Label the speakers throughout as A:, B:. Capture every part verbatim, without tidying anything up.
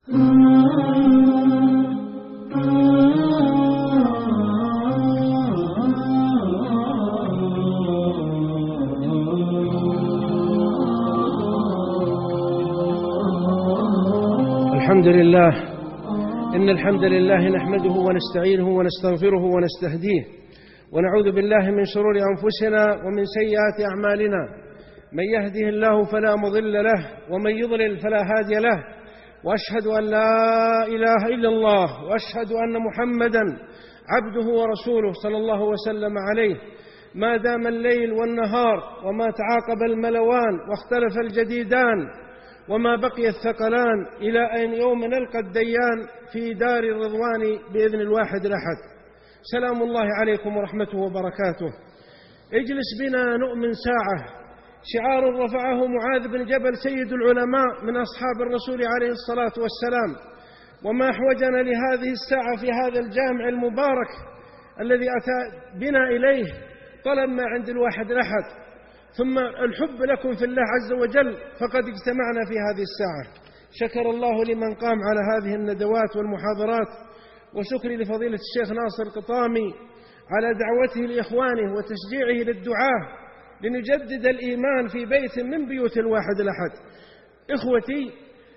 A: الحمد لله إن الحمد لله نحمده ونستعينه ونستغفره ونستهديه ونعوذ بالله من شرور أنفسنا ومن سيئات أعمالنا. من يهده الله فلا مضل له ومن يضلل فلا هادي له، وأشهد أن لا إله إلا الله وأشهد أن محمدا عبده ورسوله صلى الله وسلم عليه. ما دام الليل والنهار وما تعاقب الملوان واختلف الجديدان وما بقي الثقلان إلى أن يوم نلقى الديان في دار الرضوان بإذن الواحد الأحد. سلام الله عليكم ورحمته وبركاته. اجلس بنا نؤمن ساعة، شعار رفعه معاذ بن جبل سيد العلماء من أصحاب الرسول عليه الصلاة والسلام. وما أحوجنا لهذه الساعة في هذا الجامع المبارك الذي أتى بنا إليه طلب ما عند الواحد الأحد، ثم الحب لكم في الله عز وجل، فقد اجتمعنا في هذه الساعة. شكر الله لمن قام على هذه الندوات والمحاضرات، وشكري لفضيلة الشيخ ناصر القطامي على دعوته لإخوانه وتشجيعه للدعاة لنجدد الإيمان في بيت من بيوت الواحد الأحد. إخوتي،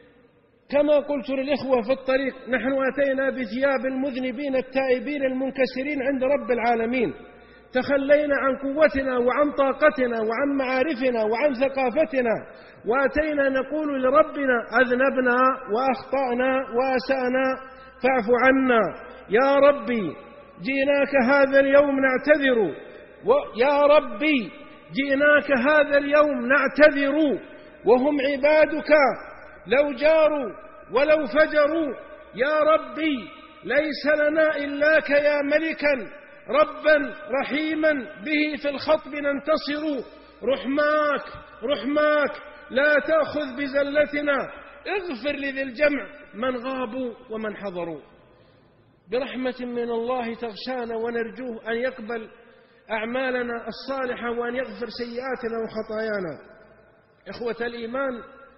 A: كما قلت للإخوة في الطريق، نحن أتينا بثياب المذنبين التائبين المنكسرين عند رب العالمين. تخلينا عن قوتنا وعن طاقتنا وعن معارفنا وعن ثقافتنا، وأتينا نقول لربنا: أذنبنا وأخطأنا وأسأنا فاعف عنا يا ربي. جئناك هذا اليوم نعتذر، ويا ربي جئناك هذا اليوم نعتذر، وهم عبادك لو جاروا ولو فجروا. يا ربي ليس لنا إلاك يا ملكا ربا رحيما به في الخطب ننتصر. رحماك رحماك لا تأخذ بزلتنا، اغفر لذي الجمع من غابوا ومن حضروا. برحمة من الله تغشانا، ونرجوه أن يقبل أعمالنا الصالحة وأن يغفر سيئاتنا وخطايانا. إخوة الإيمان،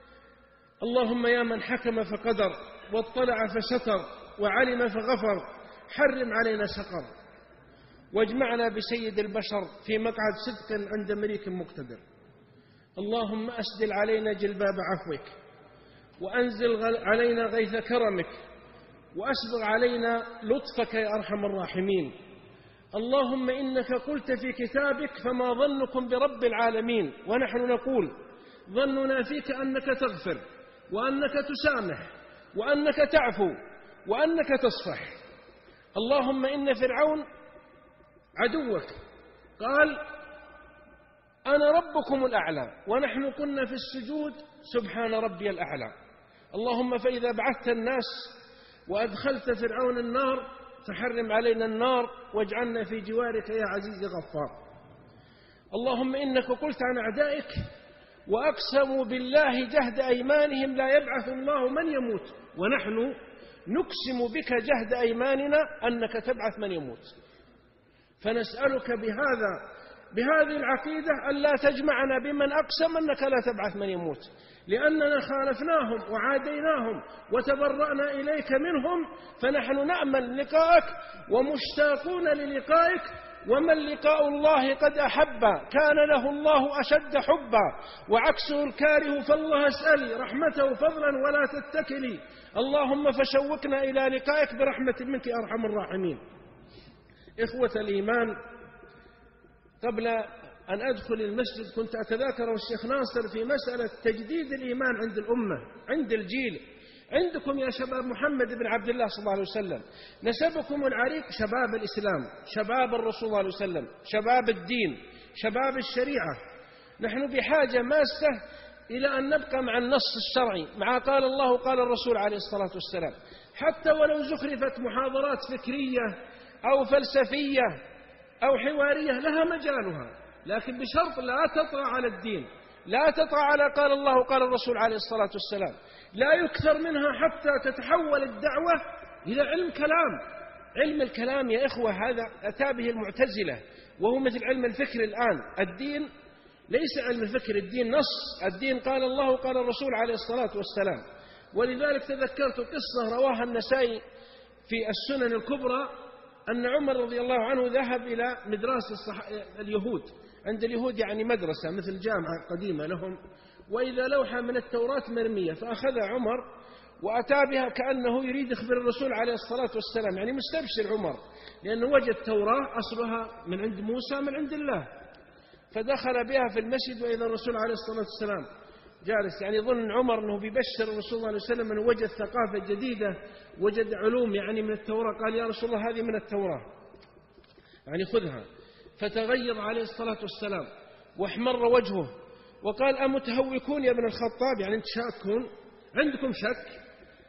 A: اللهم يا من حكم فقدر واطلع فستر وعلم فغفر، حرم علينا سقر، واجمعنا بسيد البشر في مقعد صدق عند مليك مقتدر. اللهم أسدل علينا جلباب عفوك، وأنزل علينا غيث كرمك، وأسبغ علينا لطفك يا أرحم الراحمين. اللهم إنك قلت في كتابك: فما ظنكم برب العالمين؟ ونحن نقول: ظننا فيك أنك تغفر، وأنك تسامح، وأنك تعفو، وأنك تصفح. اللهم إن فرعون عدوك قال: أنا ربكم الأعلى، ونحن كنا في السجود سبحان ربي الأعلى. اللهم فإذا بعثت الناس وأدخلت فرعون النار فحرم علينا النار، واجعلنا في جوارك يا عزيز غفار. اللهم إنك قلت عن أعدائك: وأقسموا بالله جهد أيمانهم لا يبعث الله من يموت، ونحن نقسم بك جهد أيماننا أنك تبعث من يموت. فنسألك بهذا بهذه العقيدة ألا تجمعنا بمن أقسم أنك لا تبعث من يموت، لأننا خالفناهم وعاديناهم وتبرأنا إليك منهم، فنحن نأمل لقائك ومشتاقون للقائك. ومن لقاء الله قد أحب كان له الله أشد حبا، وعكسه الكاره فالله اسألي رحمته فضلا ولا تتكلي. اللهم فشوقنا إلى لقائك برحمة منك يا أرحم الراحمين. إخوة الإيمان، قبل أن أدخل المسجد كنت أتذاكر الشيخ ناصر في مسألة تجديد الإيمان عند الأمة، عند الجيل. عندكم يا شباب محمد بن عبد الله صلى الله عليه وسلم، نسبكم العريق شباب الإسلام، شباب الرسول صلى الله عليه وسلم، شباب الدين، شباب الشريعة. نحن بحاجة ماسة إلى أن نبقى مع النص الشرعي، مع قال الله قال الرسول عليه الصلاة والسلام. حتى ولو زخرفت محاضرات فكرية أو فلسفية أو حوارية لها مجالها، لكن بشرط لا تطغى على الدين، لا تطغى على قال الله قال الرسول عليه الصلاة والسلام، لا يكثر منها حتى تتحول الدعوة إلى علم كلام. علم الكلام يا إخوة هذا أتى به المعتزلة، وهو مثل علم الفكر الآن. الدين ليس علم الفكر، الدين نص، الدين قال الله قال الرسول عليه الصلاة والسلام. ولذلك تذكرت قصة رواها النسائي في السنن الكبرى أن عمر رضي الله عنه ذهب إلى مدرسة الصح... اليهود. عند اليهود يعني مدرسة مثل جامعة قديمة لهم، وإذا لوحة من التوراة مرمية، فأخذ عمر وأتى بها كأنه يريد يخبر الرسول عليه الصلاة والسلام، يعني مستبشر عمر لأنه وجد توراة أصلها من عند موسى من عند الله، فدخل بها في المسجد وإذا الرسول عليه الصلاة والسلام جالس، يعني ظن عمر أنه بيبشر الرسول صلى الله عليه وسلم أنه وجد ثقافة جديدة، وجد علوم يعني من التوراة. قال يا رسول الله هذه من التوراة يعني خذها. فتغير عليه الصلاة والسلام واحمر وجهه وقال أمتهوكون يا ابن الخطاب، يعني أنت شاكون عندكم شك،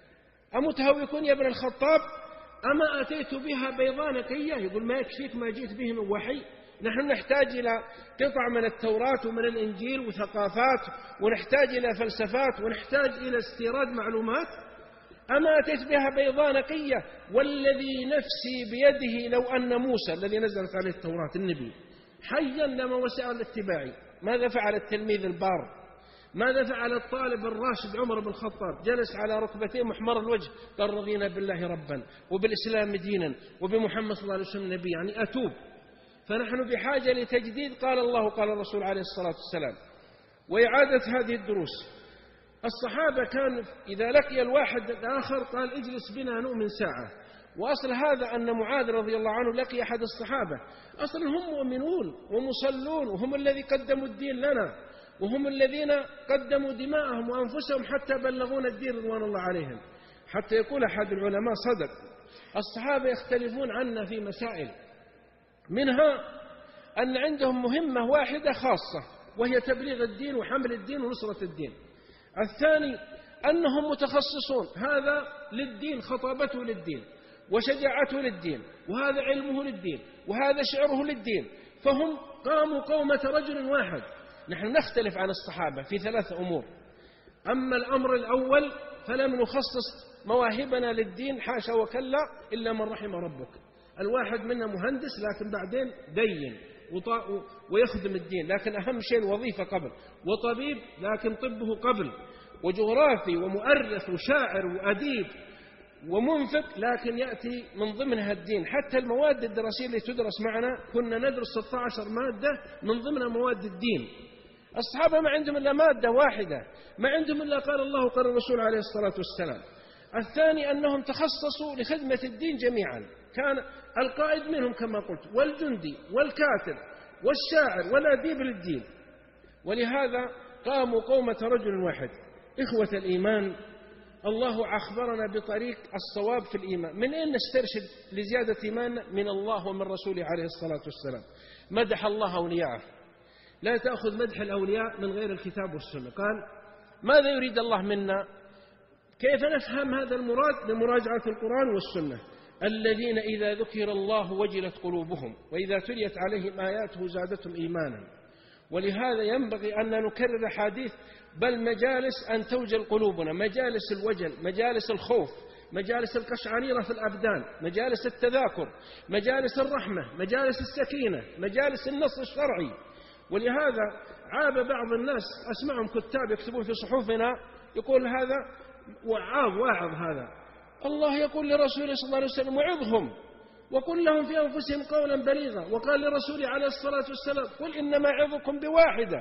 A: أمتهوكون يا ابن الخطاب أما أتيت بها بيضاء نقية؟ يقول ما يكفيك ما جئت به من وحي؟ نحن نحتاج إلى قطع من التوراة ومن الإنجيل وثقافات، ونحتاج إلى فلسفات، ونحتاج إلى استيراد معلومات. أما أتيت بها بيضاء نقية؟ والذي نفسي بيده لو أن موسى الذي نزلت عليه التوراة النبي حيا لما وسع الاتباع. ماذا فعل التلميذ البار؟ ماذا فعل الطالب الراشد عمر بن الخطاب؟ جلس على ركبتيه محمر الوجه قال رضينا بالله ربا وبالإسلام دينا وبمحمد صلى الله عليه وسلم نبي، يعني أتوب. فنحن بحاجة لتجديد قال الله قال الرسول عليه الصلاة والسلام وإعادة هذه الدروس. الصحابة كان إذا لقي الواحد الآخر قال اجلس بنا نؤمن ساعة. وأصل هذا أن معاذ رضي الله عنه لقي أحد الصحابة، أصلا هم مؤمنون ومصلون وهم الذي قدموا الدين لنا، وهم الذين قدموا دماءهم وأنفسهم حتى بلغونا الدين رضوان الله عليهم. حتى يقول أحد العلماء صدق، الصحابة يختلفون عنا في مسائل، منها أن عندهم مهمة واحدة خاصة وهي تبليغ الدين وحمل الدين ونصرة الدين. الثاني أنهم متخصصون، هذا للدين خطابته للدين وشجاعته للدين، وهذا علمه للدين، وهذا شعره للدين، فهم قاموا قومة رجل واحد. نحن نختلف عن الصحابة في ثلاث أمور. أما الأمر الأول فلم نخصص مواهبنا للدين حاشا وكلا إلا من رحم ربك. الواحد منا مهندس لكن بعدين دين ويخدم الدين، لكن أهم شيء الوظيفة قبل، وطبيب لكن طبه قبل، وجغرافي ومؤرخ وشاعر وأديب ومنفق لكن يأتي من ضمنها الدين. حتى المواد الدراسية اللي تدرس معنا كنا ندرس ستة عشر مادة من ضمنها مواد الدين. الصحابة ما عندهم إلا مادة واحدة، ما عندهم إلا قال الله قال الرسول عليه الصلاة والسلام. الثاني أنهم تخصصوا لخدمة الدين جميعا، كان القائد منهم كما قلت والجندي والكاتب والشاعر والأديب للدين، ولهذا قاموا قومة رجل واحد. إخوة الإيمان، الله أخبرنا بطريق الصواب في الإيمان. من أين نسترشد لزيادة إيماننا؟ من الله ومن رسوله عليه الصلاة والسلام. مدح الله أولياءه، لا تأخذ مدح الأولياء من غير الكتاب والسنة. قال ماذا يريد الله منا؟ كيف نفهم هذا المراد؟ بمراجعة القرآن والسنة. الذين إذا ذكر الله وجلت قلوبهم وإذا تليت عليهم آياته زادتهم إيمانا. ولهذا ينبغي أن نكرر حديث بل مجالس أن توجل قلوبنا، مجالس الوجل، مجالس الخوف، مجالس القشعريرة في الأبدان، مجالس التذاكر، مجالس الرحمة، مجالس السكينة، مجالس النص الشرعي. ولهذا عاب بعض الناس، أسمعهم كتاب يكتبون في صحفنا يقول هذا وعاظ واعظ، هذا الله يقول لرسوله صلى الله عليه وسلم وعظهم وقل لهم في أنفسهم قولا بليغا، وقال لرسوله عليه الصلاة والسلام قل إنما أعظكم بواحدة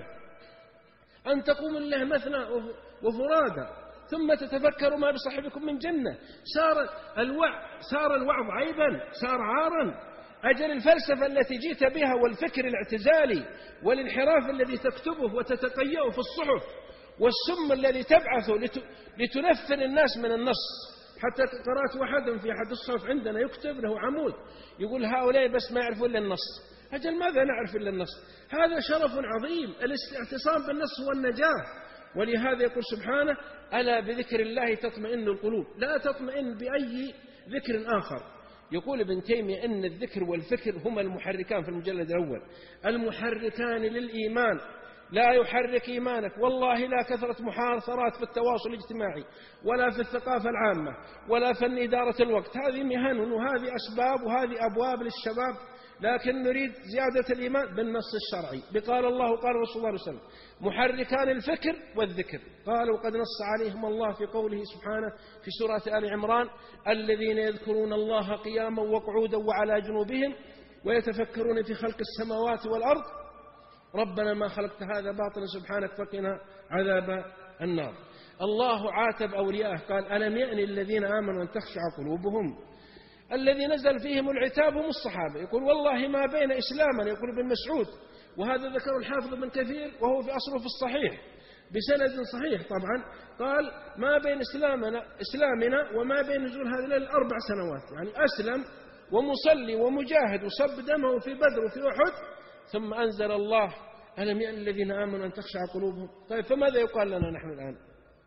A: أن تقوموا لله مثنى وفرادا ثم تتفكروا ما بصاحبكم من جنة. صار الوعظ صار الوعظ عيبا، صار عارا. أجل الفلسفة التي جئت بها والفكر الاعتزالي والانحراف الذي تكتبه وتتقيأه في الصحف والسم الذي تبعثه لتنفر الناس من النص. حتى قرأت واحدا في أحد الصحف عندنا يكتب له عمود يقول هؤلاء بس ما يعرفون إلا النص. أجل ماذا نعرف إلا النص؟ هذا شرف عظيم، الاعتصام بالنص هو النجاة. ولهذا يقول سبحانه ألا بذكر الله تطمئن القلوب، لا تطمئن بأي ذكر آخر. يقول ابن تيمية إن الذكر والفكر هما المحركان في المجلد الأول، المحركان للإيمان. لا يحرك إيمانك والله لا كثرة محاصرات في التواصل الاجتماعي ولا في الثقافة العامة ولا في إدارة الوقت، هذه مهن وهذه أسباب وهذه أبواب للشباب لكن نريد زيادة الإيمان بالنص الشرعي، بقال الله وقال رسول الله صلى الله عليه وسلم، محركان الفكر والذكر. قالوا قد نص عليهم الله في قوله سبحانه في سورة آل عمران: الذين يذكرون الله قياما وقعودا وعلى جنوبهم ويتفكرون في خلق السماوات والأرض ربنا ما خلقت هذا باطلا سبحانك فقنا عذاب النار. الله عاتب أولياءه قال: ألم يأن الذين آمنوا أن تخشع قلوبهم. الذي نزل فيهم العتاب هم الصحابة. يقول والله ما بين إسلاما، يقول ابن مسعود، وهذا ذكر الحافظ بن كثير وهو في أصله في الصحيح بسند صحيح طبعا، قال: ما بين إسلامنا, إسلامنا وما بين نزول هذه الليلة أربع سنوات، يعني أسلم ومصلي ومجاهد وصب دمه في بدر وفي أحد، ثم أنزل الله: ألم يأن الذين آمنوا أن تخشع قلوبهم. طيب فماذا يقال لنا نحن الآن؟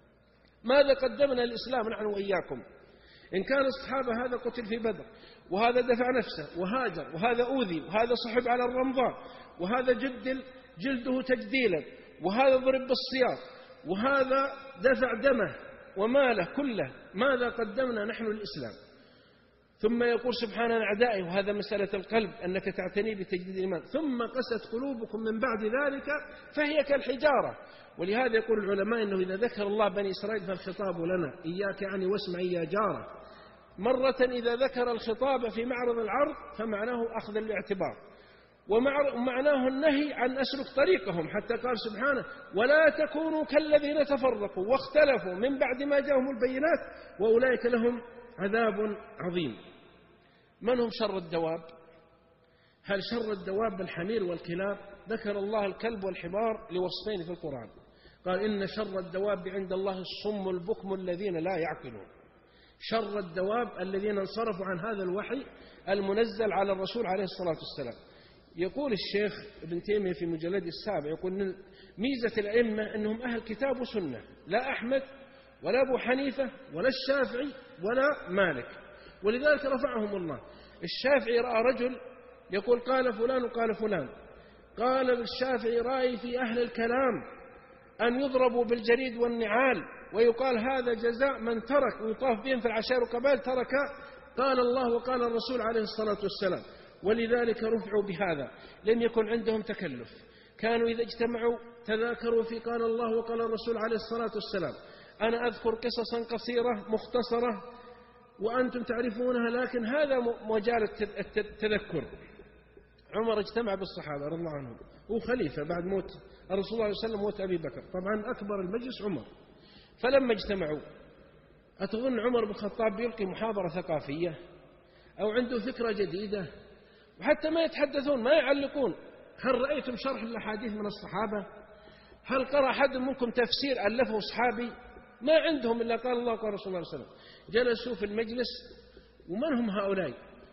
A: ماذا قدمنا الإسلام نحن وإياكم؟ إن كان الصحابة هذا قتل في بدر، وهذا دفع نفسه وهاجر، وهذا أوذي، وهذا صحب على الرمضاء، وهذا جدل جلده تجديلا، وهذا ضرب بالسياط، وهذا دفع دمه وماله كله، ماذا قدمنا نحن الإسلام؟ ثم يقول سبحانه عن أعدائه، وهذا مسألة القلب أنك تعتني بتجديد الإيمان، ثم قست قلوبكم من بعد ذلك فهي كالحجارة. ولهذا يقول العلماء أنه إذا ذكر الله بني إسرائيل فالخطاب لنا، إياك يعني واسمعي يا جارة. مرة إذا ذكر الخطاب في معرض العرض فمعناه أخذ الاعتبار، ومعناه النهي عن أسلك طريقهم، حتى قال سبحانه: ولا تكونوا كالذين تفرقوا واختلفوا من بعد ما جاءهم البينات وأولئك لهم عذاب عظيم. من هم شر الدواب؟ هل شر الدواب الحمير والكلاب؟ ذكر الله الكلب والحمار لوصفين في القرآن، قال: إن شر الدواب عند الله الصم البكم الذين لا يعقلون. شر الدواب الذين انصرفوا عن هذا الوحي المنزل على الرسول عليه الصلاة والسلام. يقول الشيخ ابن تيمية في مجلد السابع، يقول ميزة الأئمة أنهم أهل كتاب وسنة، لا أحمد ولا أبو حنيفة ولا الشافعي ولا مالك، ولذلك رفعهم الله. الشافعي رأى رجل يقول قال فلان وقال فلان، قال الشافعي رأي في أهل الكلام أن يضربوا بالجريد والنعال ويقال هذا جزاء من ترك، ويطاف بهم في العشائر وقبائل ترك قال الله وقال الرسول عليه الصلاة والسلام. ولذلك رفعوا بهذا، لم يكن عندهم تكلف، كانوا إذا اجتمعوا تذاكروا في قال الله وقال الرسول عليه الصلاة والسلام. أنا أذكر قصصا قصيرة مختصرة وأنتم تعرفونها، لكن هذا مجال التذكر. عمر اجتمع بالصحابة رضي الله عنهم، هو خليفة بعد موت الرسول صلى الله عليه وسلم موت أبي بكر، طبعا أكبر المجلس عمر. فلما اجتمعوا أتظن عمر بن الخطاب بيلقي محاضرة ثقافية أو عنده فكرة جديدة؟ وحتى ما يتحدثون، ما يعلقون. هل رأيتم شرح الأحاديث من الصحابة؟ هل قرأ أحد منكم تفسير ألفه صحابي؟ ما عندهم إلا قال الله وقال رسول الله صلى الله عليه وسلم. جلسوا في المجلس، ومن هم هؤلاء؟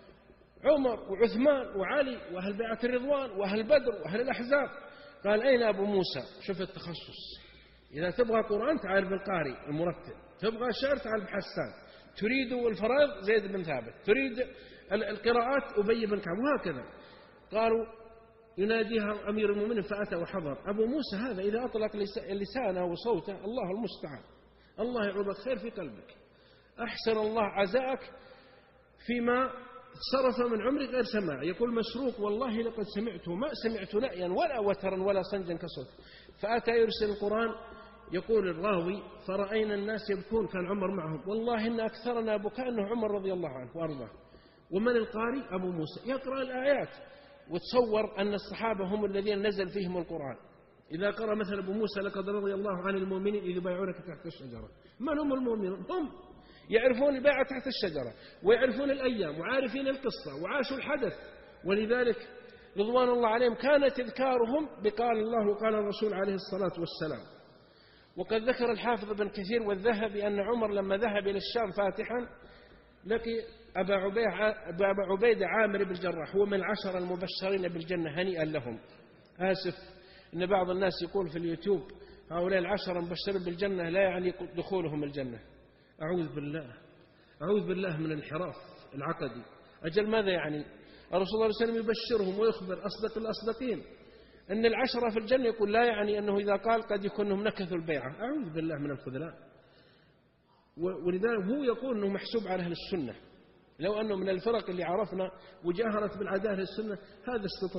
A: عمر وعثمان وعلي وأهل بيعة الرضوان وأهل بدر وأهل الأحزاب. قال أين أبو موسى؟ شوف التخصص، إذا تبغى قرآن تعال بالقاري المرتب، تبغى شعر تعال بحسان، تريد الفرائض زيد بن ثابت، تريد القراءات أبي بن كعب، وهكذا. قالوا يناديها أمير المؤمنين فأتى وحضر. أبو موسى هذا إذا أطلق لسانه وصوته الله المستعان، الله يعوضك خير في قلبك، أحسن الله عزاءك فيما صرف من عمرك غير سماع. يقول مسروق والله لقد سمعته ما سمعت نأيا ولا وترا ولا صنجا كصوت. فأتى يرسل القرآن، يقول الراوي فرأينا الناس يبكون، كان عمر معهم، والله إن أكثرنا بكاء أنه عمر رضي الله عنه وأرضاه. ومن القارئ؟ أبو موسى يقرأ الآيات. وتصور أن الصحابة هم الذين نزل فيهم القرآن. إذا قرأ مثلا أبو موسى لقد رضي الله عن المؤمنين إذ بايعونك تحت الشجرة، من هم المؤمنون؟ هم يعرفون البيعة تحت الشجرة، ويعرفون الأيام، وعارفين القصة، وعاشوا الحدث. ولذلك رضوان الله عليهم كان تذكارهم بقال الله وقال الرسول عليه الصلاة والسلام. وقد ذكر الحافظ ابن كثير والذهبي أن عمر لما ذهب إلى الشام فاتحا لقي أبا عبيدة عامر بن الجراح، هو من العشرة المبشرين بالجنة، هنيئا لهم. آسف إن بعض الناس يقول في اليوتيوب هؤلاء العشرة المبشرين بالجنة لا يعني دخولهم الجنة. أعوذ بالله، أعوذ بالله من الانحراف العقدي. أجل ماذا يعني؟ الرسول صلى الله عليه وسلم يبشرهم ويخبر أصدق الأصدقين أن العشرة في الجنة، يقول لا يعني أنه إذا قال قد يكون أنهم نكثوا البيعة. أعوذ بالله من الخذلان. ولذلك هو يقول أنه محسوب على أهل السنة، لو أنه من الفرق اللي عرفنا وجاهرت بالعدالة السنة هذا استطلاع